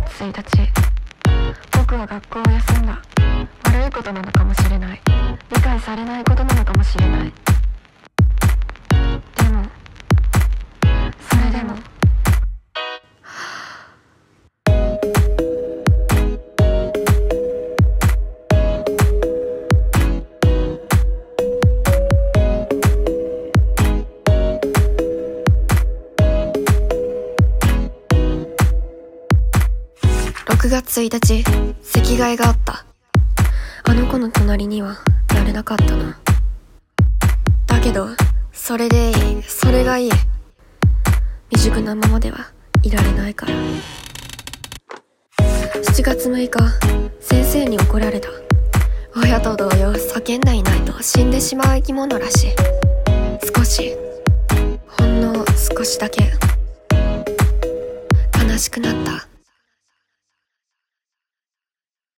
1日、僕は学校を休んだ。悪いことなのかもしれない。理解されないことなのかもしれない。でも、それでも6月1日、席替えがあった。あの子の隣にはなれなかったな。だけど、それでいい、それがいい。未熟なままではいられないから。7月6日、先生に怒られた。親と同様、叫んでいないと死んでしまう生き物らしい。少し、ほんの少しだけ悲しくなった。